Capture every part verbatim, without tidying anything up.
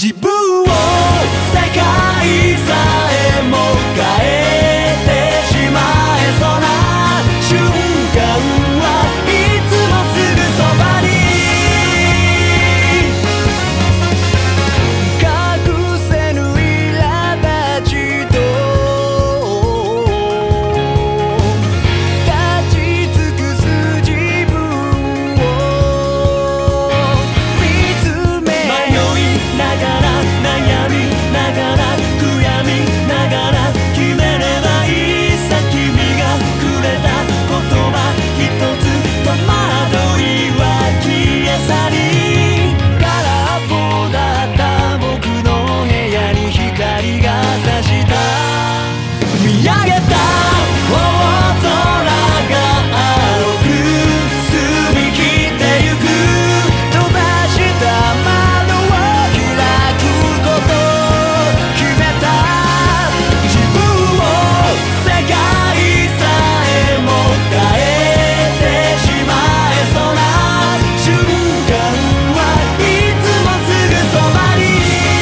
自分を世界さえも変えてしまえそうな瞬間はいつもすぐそばに隠せぬ苛立ちと立ち尽くす自分を見つめ迷いながら悩みながら悔やみながら決めればいいさ君がくれた言葉一つ戸惑いは消え去り空っぽだった僕の部屋に光が差した見上げた大空が青く澄み切ってゆく閉ざした窓を開くこと決めた自分を世界さえも変えてしまえそうな瞬間はいつもすぐそばに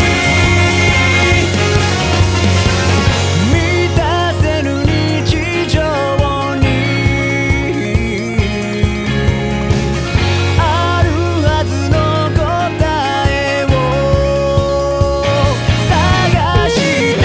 満たせぬ日常にあるはずの答えを探して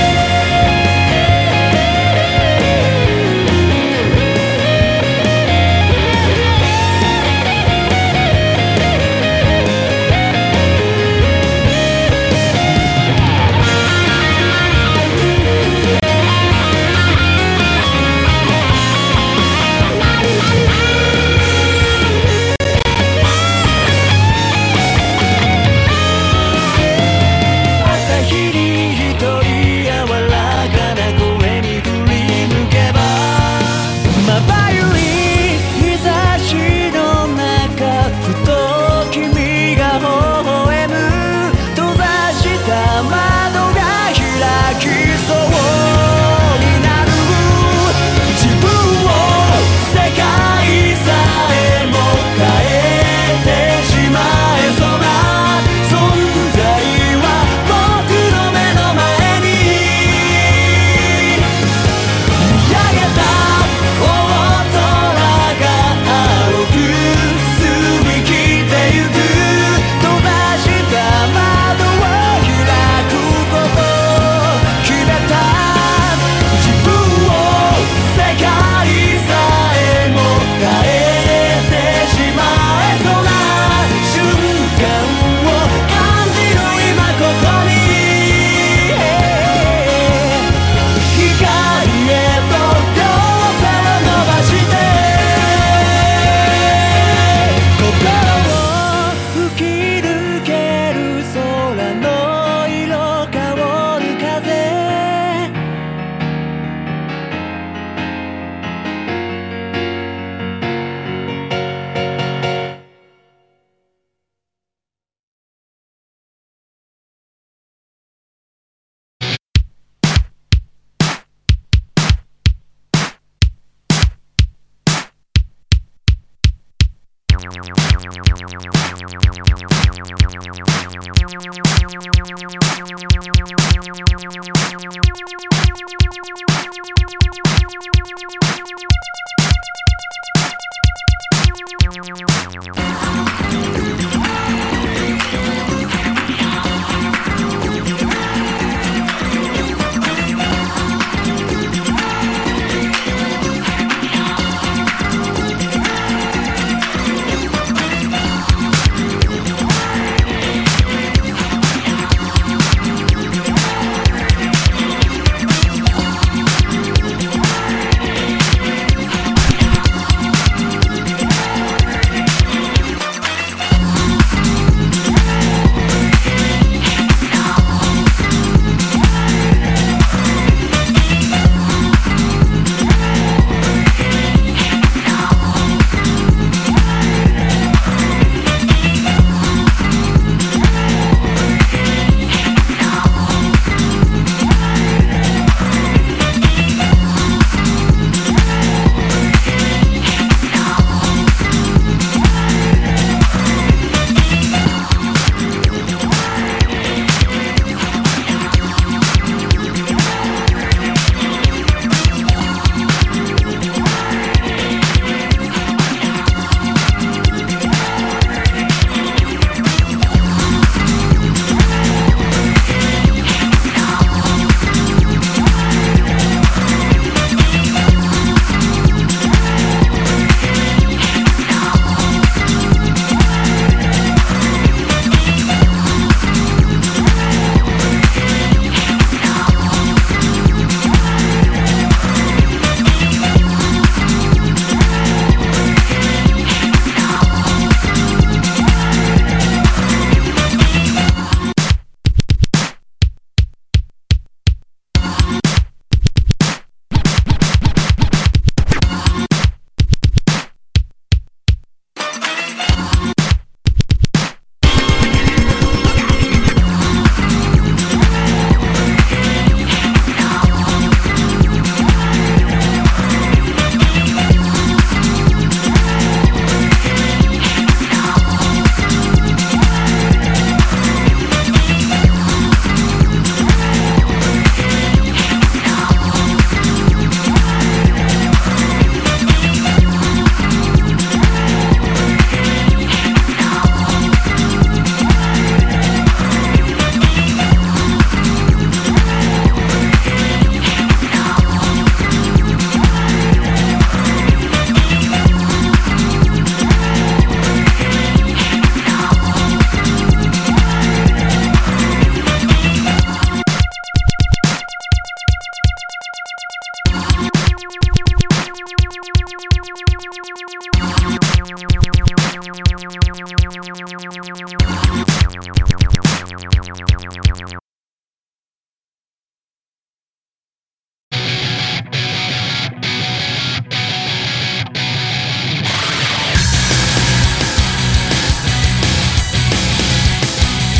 朝日に一人柔らかな声に振り向けばまばゆい日差しの中ふと君が微笑む閉ざした窓が開きそうになる自分を世界さえも変えてしまえそうな存在は僕の目の前に見上げた大空が青く澄み切ってゆく閉ざした窓を開くこと決めた自分を世界さえも変えてしまえそうな瞬間を感じる今ここに光へと両手を伸ばして心を吹き抜ける空の色香る風